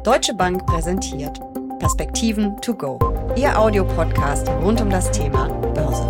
Deutsche Bank präsentiert Perspektiven to go, Ihr Audiopodcast rund um das Thema Börse.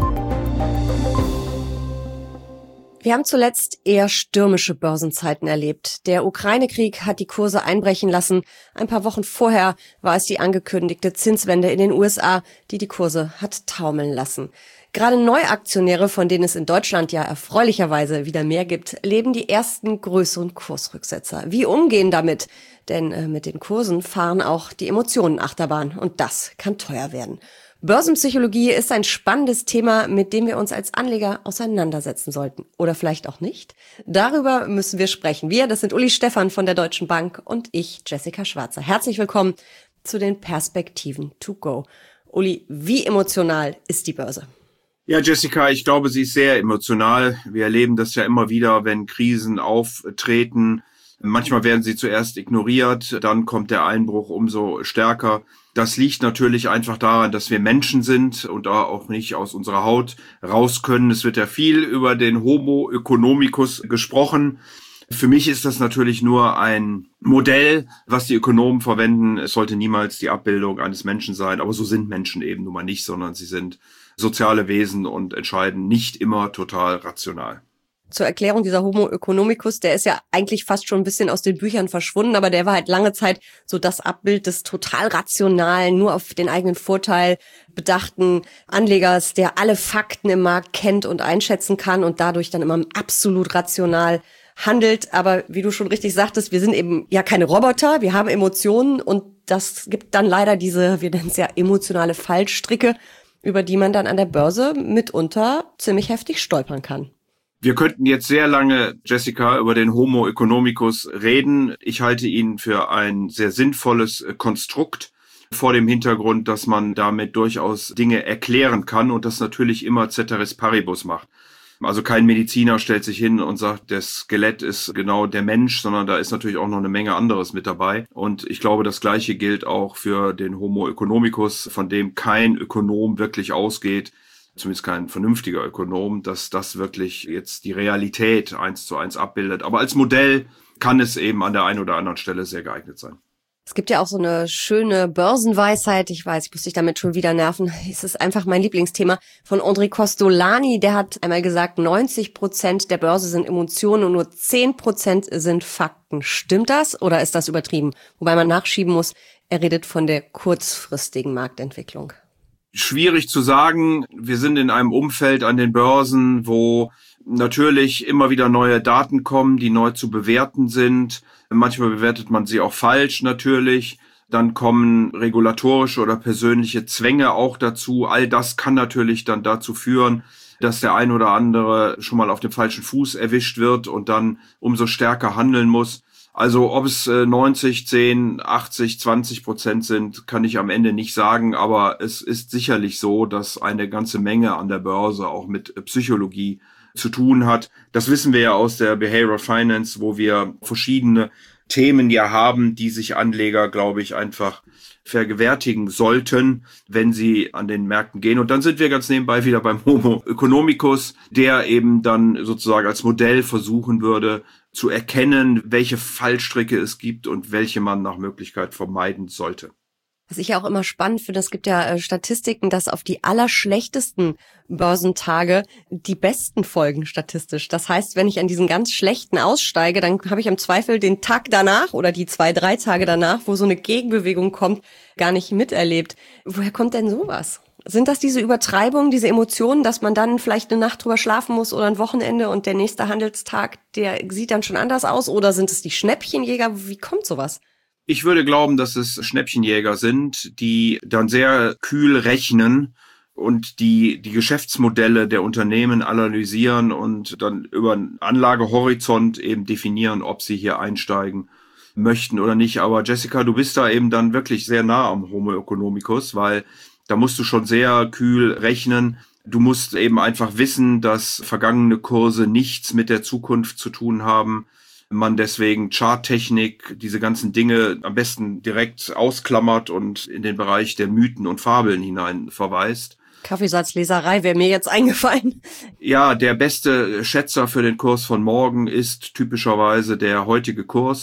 Wir haben zuletzt eher stürmische Börsenzeiten erlebt. Der Ukraine-Krieg hat die Kurse einbrechen lassen. Ein paar Wochen vorher war es die angekündigte Zinswende in den USA, die die Kurse hat taumeln lassen. Gerade Neuaktionäre, von denen es in Deutschland ja erfreulicherweise wieder mehr gibt, leben die ersten größeren Kursrücksetzer. Wie umgehen damit? Denn mit den Kursen fahren auch die Emotionen Achterbahn und das kann teuer werden. Börsenpsychologie ist ein spannendes Thema, mit dem wir uns als Anleger auseinandersetzen sollten. Oder vielleicht auch nicht. Darüber müssen wir sprechen. Wir, das sind Uli Stephan von der Deutschen Bank und ich, Jessica Schwarzer. Herzlich willkommen zu den Perspektiven to go. Uli, wie emotional ist die Börse? Ja, Jessica, ich glaube, sie ist sehr emotional. Wir erleben das ja immer wieder, wenn Krisen auftreten. Manchmal werden sie zuerst ignoriert, dann kommt der Einbruch umso stärker. Das liegt natürlich einfach daran, dass wir Menschen sind und da auch nicht aus unserer Haut raus können. Es wird ja viel über den Homo economicus gesprochen. Für mich ist das natürlich nur ein Modell, was die Ökonomen verwenden. Es sollte niemals die Abbildung eines Menschen sein, aber so sind Menschen eben nun mal nicht, sondern sie sind soziale Wesen und entscheiden nicht immer total rational. Zur Erklärung, dieser Homo economicus, der ist ja eigentlich fast schon ein bisschen aus den Büchern verschwunden, aber der war halt lange Zeit so das Abbild des total rationalen, nur auf den eigenen Vorteil bedachten Anlegers, der alle Fakten im Markt kennt und einschätzen kann und dadurch dann immer absolut rational handelt. Aber wie du schon richtig sagtest, wir sind eben ja keine Roboter, wir haben Emotionen und das gibt dann leider diese, wir nennen es ja emotionale Fallstricke, über die man dann an der Börse mitunter ziemlich heftig stolpern kann. Wir könnten jetzt sehr lange, Jessica, über den Homo economicus reden. Ich halte ihn für ein sehr sinnvolles Konstrukt vor dem Hintergrund, dass man damit durchaus Dinge erklären kann und das natürlich immer ceteris paribus macht. Also kein Mediziner stellt sich hin und sagt, das Skelett ist genau der Mensch, sondern da ist natürlich auch noch eine Menge anderes mit dabei. Und ich glaube, das Gleiche gilt auch für den Homo economicus, von dem kein Ökonom wirklich ausgeht, zumindest kein vernünftiger Ökonom, dass das wirklich jetzt die Realität 1:1 abbildet. Aber als Modell kann es eben an der einen oder anderen Stelle sehr geeignet sein. Es gibt ja auch so eine schöne Börsenweisheit, ich weiß, ich muss dich damit schon wieder nerven, es ist einfach mein Lieblingsthema, von André Costolani, der hat einmal gesagt, 90% der Börse sind Emotionen und nur 10% sind Fakten. Stimmt das oder ist das übertrieben? Wobei man nachschieben muss, er redet von der kurzfristigen Marktentwicklung. Schwierig zu sagen. Wir sind in einem Umfeld an den Börsen, wo natürlich immer wieder neue Daten kommen, die neu zu bewerten sind. Manchmal bewertet man sie auch falsch natürlich. Dann kommen regulatorische oder persönliche Zwänge auch dazu. All das kann natürlich dann dazu führen, dass der ein oder andere schon mal auf dem falschen Fuß erwischt wird und dann umso stärker handeln muss. Also ob es 90, 10, 80, 20% sind, kann ich am Ende nicht sagen. Aber es ist sicherlich so, dass eine ganze Menge an der Börse auch mit Psychologie zu tun hat. Das wissen wir ja aus der Behavioral Finance, wo wir verschiedene Themen ja haben, die sich Anleger, glaube ich, einfach vergewärtigen sollten, wenn sie an den Märkten gehen. Und dann sind wir ganz nebenbei wieder beim Homo economicus, der eben dann sozusagen als Modell versuchen würde, zu erkennen, welche Fallstricke es gibt und welche man nach Möglichkeit vermeiden sollte. Was ich ja auch immer spannend finde, es gibt ja Statistiken, dass auf die allerschlechtesten Börsentage die besten folgen statistisch. Das heißt, wenn ich an diesen ganz schlechten aussteige, dann habe ich im Zweifel den Tag danach oder die 2-3 Tage danach, wo so eine Gegenbewegung kommt, gar nicht miterlebt. Woher kommt denn sowas? Sind das diese Übertreibungen, diese Emotionen, dass man dann vielleicht eine Nacht drüber schlafen muss oder ein Wochenende und der nächste Handelstag, der sieht dann schon anders aus? Oder sind es die Schnäppchenjäger? Wie kommt sowas? Ich würde glauben, dass es Schnäppchenjäger sind, die dann sehr kühl rechnen und die Geschäftsmodelle der Unternehmen analysieren und dann über einen Anlagehorizont eben definieren, ob sie hier einsteigen möchten oder nicht. Aber Jessica, du bist da eben dann wirklich sehr nah am Homo economicus, weil da musst du schon sehr kühl rechnen. Du musst eben einfach wissen, dass vergangene Kurse nichts mit der Zukunft zu tun haben. Man deswegen Charttechnik, diese ganzen Dinge am besten direkt ausklammert und in den Bereich der Mythen und Fabeln hinein verweist. Kaffeesatzleserei wäre mir jetzt eingefallen. Ja, der beste Schätzer für den Kurs von morgen ist typischerweise der heutige Kurs.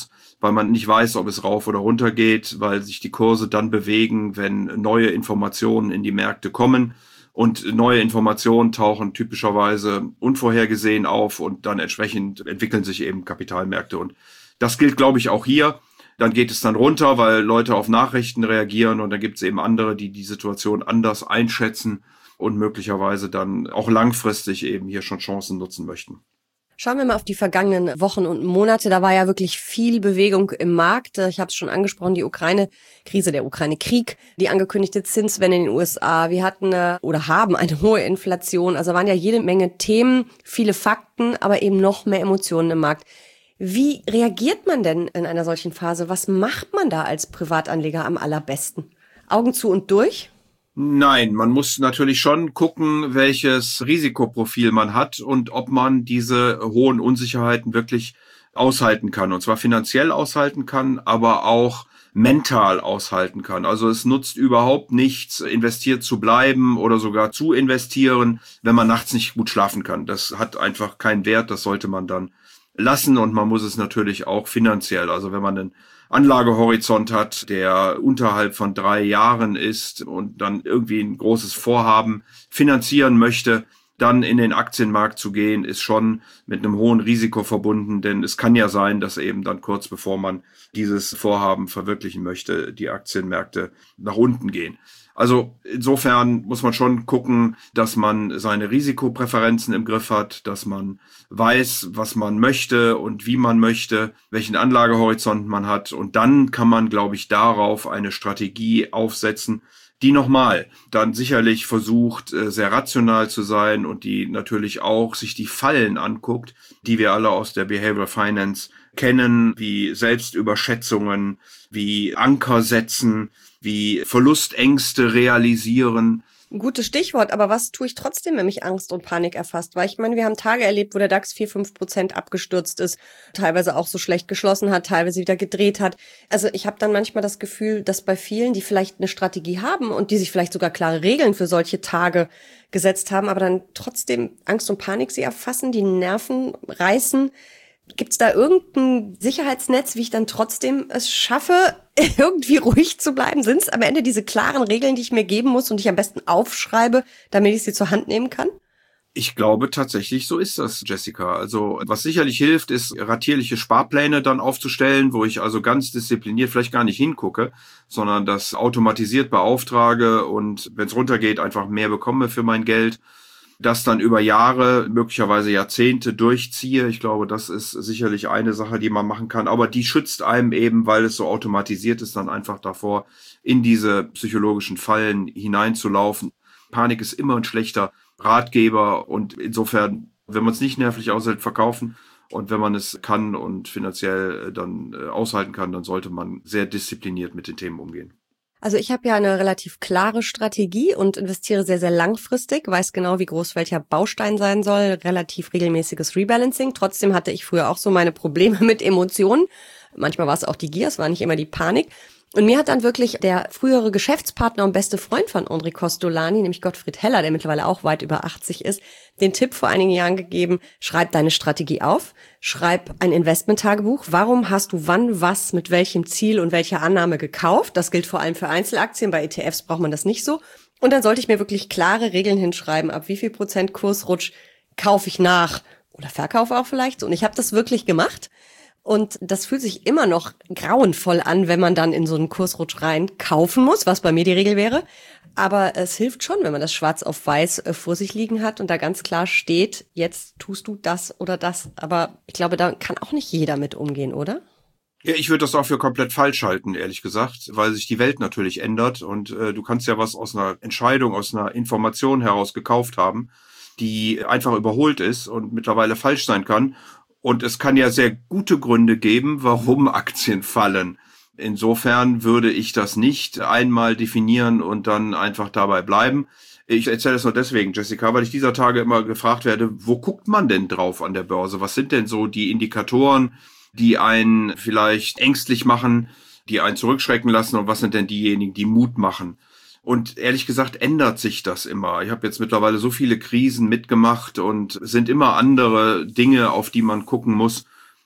weil man nicht weiß, ob es rauf oder runter geht, weil sich die Kurse dann bewegen, wenn neue Informationen in die Märkte kommen. Und neue Informationen tauchen typischerweise unvorhergesehen auf und dann entsprechend entwickeln sich eben Kapitalmärkte. Und das gilt, glaube ich, auch hier. Dann geht es dann runter, weil Leute auf Nachrichten reagieren und dann gibt es eben andere, die die Situation anders einschätzen und möglicherweise dann auch langfristig eben hier schon Chancen nutzen möchten. Schauen wir mal auf die vergangenen Wochen und Monate. Da war ja wirklich viel Bewegung im Markt. Ich habe es schon angesprochen, die Ukraine-Krise, der Ukraine-Krieg, die angekündigte Zinswende in den USA. Wir hatten oder haben eine hohe Inflation. Also waren ja jede Menge Themen, viele Fakten, aber eben noch mehr Emotionen im Markt. Wie reagiert man denn in einer solchen Phase? Was macht man da als Privatanleger am allerbesten? Augen zu und durch? Nein, man muss natürlich schon gucken, welches Risikoprofil man hat und ob man diese hohen Unsicherheiten wirklich aushalten kann. Und zwar finanziell aushalten kann, aber auch mental aushalten kann. Also es nutzt überhaupt nichts, investiert zu bleiben oder sogar zu investieren, wenn man nachts nicht gut schlafen kann. Das hat einfach keinen Wert, das sollte man dann lassen und man muss es natürlich auch finanziell. Also wenn man einen Anlagehorizont hat, der unterhalb von 3 Jahren ist und dann irgendwie ein großes Vorhaben finanzieren möchte, dann in den Aktienmarkt zu gehen, ist schon mit einem hohen Risiko verbunden, denn es kann ja sein, dass eben dann kurz bevor man dieses Vorhaben verwirklichen möchte, die Aktienmärkte nach unten gehen. Also insofern muss man schon gucken, dass man seine Risikopräferenzen im Griff hat, dass man weiß, was man möchte und wie man möchte, welchen Anlagehorizont man hat. Und dann kann man, glaube ich, darauf eine Strategie aufsetzen, die nochmal dann sicherlich versucht, sehr rational zu sein und die natürlich auch sich die Fallen anguckt, die wir alle aus der Behavioral Finance kennen, wie Selbstüberschätzungen, wie Anker setzen, wie Verlustängste realisieren. Ein gutes Stichwort, aber was tue ich trotzdem, wenn mich Angst und Panik erfasst? Weil ich meine, wir haben Tage erlebt, wo der DAX 4-5% abgestürzt ist, teilweise auch so schlecht geschlossen hat, teilweise wieder gedreht hat. Also ich habe dann manchmal das Gefühl, dass bei vielen, die vielleicht eine Strategie haben und die sich vielleicht sogar klare Regeln für solche Tage gesetzt haben, aber dann trotzdem Angst und Panik sie erfassen, die Nerven reißen. Gibt's da irgendein Sicherheitsnetz, wie ich dann trotzdem es schaffe, irgendwie ruhig zu bleiben? Sind es am Ende diese klaren Regeln, die ich mir geben muss und ich am besten aufschreibe, damit ich sie zur Hand nehmen kann? Ich glaube tatsächlich, so ist das, Jessica. Also was sicherlich hilft, ist ratierliche Sparpläne dann aufzustellen, wo ich also ganz diszipliniert vielleicht gar nicht hingucke, sondern das automatisiert beauftrage und wenn es runtergeht, einfach mehr bekomme für mein Geld. Das dann über Jahre, möglicherweise Jahrzehnte durchziehe. Ich glaube, das ist sicherlich eine Sache, die man machen kann. Aber die schützt einem eben, weil es so automatisiert ist, dann einfach davor, in diese psychologischen Fallen hineinzulaufen. Panik ist immer ein schlechter Ratgeber und insofern, wenn man es nicht nervlich aushält, verkaufen. Und wenn man es kann und finanziell dann aushalten kann, dann sollte man sehr diszipliniert mit den Themen umgehen. Also ich habe ja eine relativ klare Strategie und investiere sehr, sehr langfristig, weiß genau, wie groß welcher Baustein sein soll, relativ regelmäßiges Rebalancing. Trotzdem hatte ich früher auch so meine Probleme mit Emotionen. Manchmal war es auch die Gier, es war nicht immer die Panik. Und mir hat dann wirklich der frühere Geschäftspartner und beste Freund von André Costolani, nämlich Gottfried Heller, der mittlerweile auch weit über 80 ist, den Tipp vor einigen Jahren gegeben, schreib deine Strategie auf, schreib ein Investmenttagebuch. Warum hast du wann was mit welchem Ziel und welcher Annahme gekauft? Das gilt vor allem für Einzelaktien, bei ETFs braucht man das nicht so. Und dann sollte ich mir wirklich klare Regeln hinschreiben, ab wie viel Prozent Kursrutsch kaufe ich nach oder verkaufe auch vielleicht. Und ich habe das wirklich gemacht. Und das fühlt sich immer noch grauenvoll an, wenn man dann in so einen Kursrutsch rein kaufen muss, was bei mir die Regel wäre. Aber es hilft schon, wenn man das schwarz auf weiß vor sich liegen hat und da ganz klar steht, jetzt tust du das oder das. Aber ich glaube, da kann auch nicht jeder mit umgehen, oder? Ja, ich würde das auch für komplett falsch halten, ehrlich gesagt, weil sich die Welt natürlich ändert und du kannst ja was aus einer Entscheidung, aus einer Information heraus gekauft haben, die einfach überholt ist und mittlerweile falsch sein kann. Und es kann ja sehr gute Gründe geben, warum Aktien fallen. Insofern würde ich das nicht einmal definieren und dann einfach dabei bleiben. Ich erzähle das nur deswegen, Jessica, weil ich dieser Tage immer gefragt werde, wo guckt man denn drauf an der Börse? Was sind denn so die Indikatoren, die einen vielleicht ängstlich machen, die einen zurückschrecken lassen und was sind denn diejenigen, die Mut machen? Und ehrlich gesagt ändert sich das immer. Ich habe jetzt mittlerweile so viele Krisen mitgemacht und sind immer andere Dinge, auf die man gucken muss.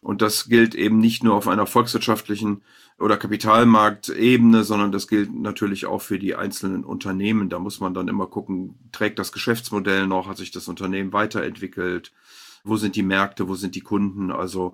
Und das gilt eben nicht nur auf einer volkswirtschaftlichen oder Kapitalmarktebene, sondern das gilt natürlich auch für die einzelnen Unternehmen. Da muss man dann immer gucken, trägt das Geschäftsmodell noch, hat sich das Unternehmen weiterentwickelt, wo sind die Märkte, wo sind die Kunden? Also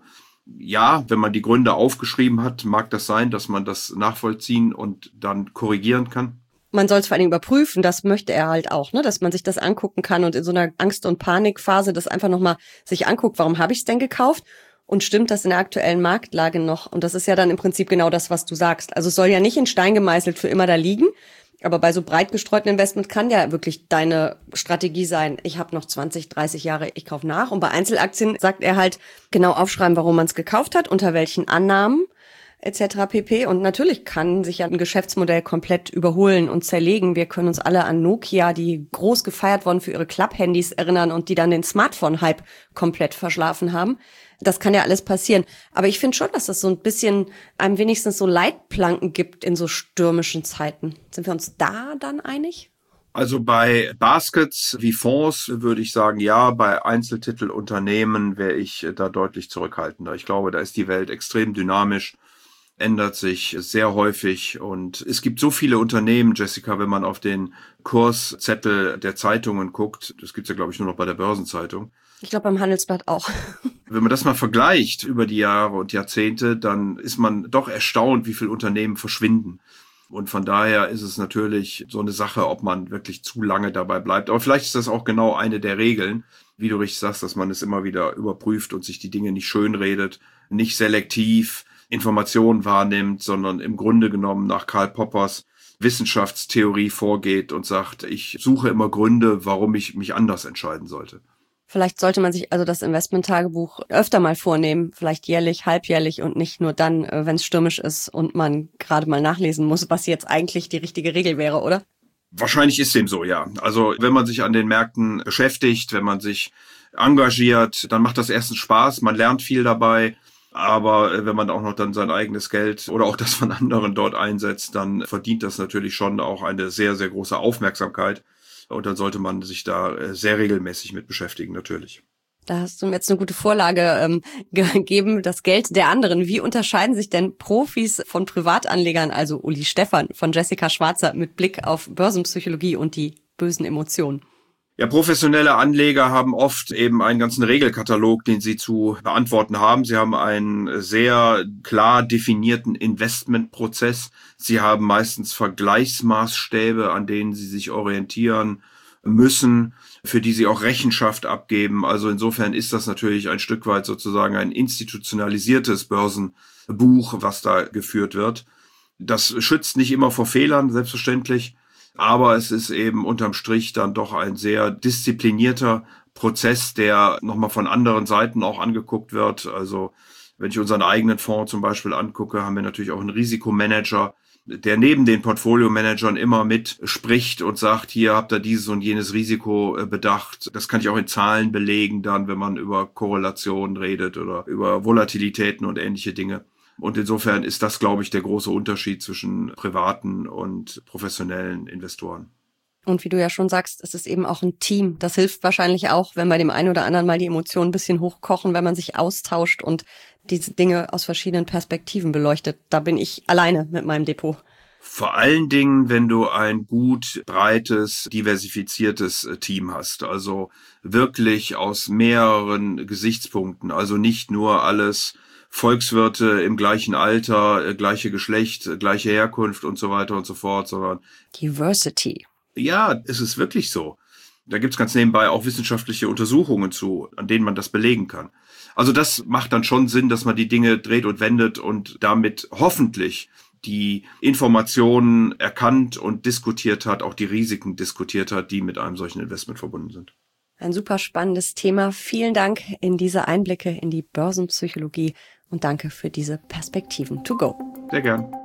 ja, wenn man die Gründe aufgeschrieben hat, mag das sein, dass man das nachvollziehen und dann korrigieren kann. Man soll es vor allen Dingen überprüfen, das möchte er halt auch, ne, dass man sich das angucken kann und in so einer Angst- und Panikphase das einfach nochmal sich anguckt, warum habe ich es denn gekauft? Und stimmt das in der aktuellen Marktlage noch? Und das ist ja dann im Prinzip genau das, was du sagst. Also es soll ja nicht in Stein gemeißelt für immer da liegen, aber bei so breit gestreuten Investments kann ja wirklich deine Strategie sein, ich habe noch 20, 30 Jahre, ich kaufe nach. Und bei Einzelaktien sagt er halt, genau aufschreiben, warum man es gekauft hat, unter welchen Annahmen etc. pp. Und natürlich kann sich ja ein Geschäftsmodell komplett überholen und zerlegen. Wir können uns alle an Nokia, die groß gefeiert wurden für ihre Club-Handys, erinnern und die dann den Smartphone-Hype komplett verschlafen haben. Das kann ja alles passieren. Aber ich finde schon, dass das so ein bisschen einem wenigstens so Leitplanken gibt in so stürmischen Zeiten. Sind wir uns da dann einig? Also bei Baskets wie Fonds würde ich sagen, ja, bei Einzeltitelunternehmen wäre ich da deutlich zurückhaltender. Ich glaube, da ist die Welt extrem dynamisch, ändert sich sehr häufig und es gibt so viele Unternehmen, Jessica, wenn man auf den Kurszettel der Zeitungen guckt, das gibt's ja, glaube ich, nur noch bei der Börsenzeitung. Ich glaube beim Handelsblatt auch. Wenn man das mal vergleicht über die Jahre und Jahrzehnte, dann ist man doch erstaunt, wie viele Unternehmen verschwinden. Und von daher ist es natürlich so eine Sache, ob man wirklich zu lange dabei bleibt. Aber vielleicht ist das auch genau eine der Regeln, wie du richtig sagst, dass man es immer wieder überprüft und sich die Dinge nicht schönredet, nicht selektiv Informationen wahrnimmt, sondern im Grunde genommen nach Karl Poppers Wissenschaftstheorie vorgeht und sagt, ich suche immer Gründe, warum ich mich anders entscheiden sollte. Vielleicht sollte man sich also das Investment-Tagebuch öfter mal vornehmen, vielleicht jährlich, halbjährlich und nicht nur dann, wenn es stürmisch ist und man gerade mal nachlesen muss, was jetzt eigentlich die richtige Regel wäre, oder? Wahrscheinlich ist dem so, ja. Also wenn man sich an den Märkten beschäftigt, wenn man sich engagiert, dann macht das erstens Spaß, man lernt viel dabei. Aber wenn man auch noch dann sein eigenes Geld oder auch das von anderen dort einsetzt, dann verdient das natürlich schon auch eine sehr, sehr große Aufmerksamkeit. Und dann sollte man sich da sehr regelmäßig mit beschäftigen, natürlich. Da hast du mir jetzt eine gute Vorlage gegeben, das Geld der anderen. Wie unterscheiden sich denn Profis von Privatanlegern, also Uli Stephan von Jessica Schwarzer, mit Blick auf Börsenpsychologie und die bösen Emotionen? Ja, professionelle Anleger haben oft eben einen ganzen Regelkatalog, den sie zu beantworten haben. Sie haben einen sehr klar definierten Investmentprozess. Sie haben meistens Vergleichsmaßstäbe, an denen sie sich orientieren müssen, für die sie auch Rechenschaft abgeben. Also insofern ist das natürlich ein Stück weit sozusagen ein institutionalisiertes Börsenbuch, was da geführt wird. Das schützt nicht immer vor Fehlern, selbstverständlich. Aber es ist eben unterm Strich dann doch ein sehr disziplinierter Prozess, der nochmal von anderen Seiten auch angeguckt wird. Also wenn ich unseren eigenen Fonds zum Beispiel angucke, haben wir natürlich auch einen Risikomanager, der neben den Portfolio-Managern immer mitspricht und sagt, hier habt ihr dieses und jenes Risiko bedacht. Das kann ich auch in Zahlen belegen dann, wenn man über Korrelationen redet oder über Volatilitäten und ähnliche Dinge. Und insofern ist das, glaube ich, der große Unterschied zwischen privaten und professionellen Investoren. Und wie du ja schon sagst, es ist eben auch ein Team. Das hilft wahrscheinlich auch, wenn bei dem einen oder anderen mal die Emotionen ein bisschen hochkochen, wenn man sich austauscht und diese Dinge aus verschiedenen Perspektiven beleuchtet. Da bin ich alleine mit meinem Depot. Vor allen Dingen, wenn du ein gut, breites, diversifiziertes Team hast. Also wirklich aus mehreren Gesichtspunkten. Also nicht nur alles Volkswirte im gleichen Alter, gleiche Geschlecht, gleiche Herkunft und so weiter und so fort, sondern Diversity. Ja, es ist wirklich so. Da gibt's ganz nebenbei auch wissenschaftliche Untersuchungen zu, an denen man das belegen kann. Also das macht dann schon Sinn, dass man die Dinge dreht und wendet und damit hoffentlich die Informationen erkannt und diskutiert hat, auch die Risiken diskutiert hat, die mit einem solchen Investment verbunden sind. Ein super spannendes Thema. Vielen Dank in diese Einblicke in die Börsenpsychologie und danke für diese Perspektiven to go. Sehr gern.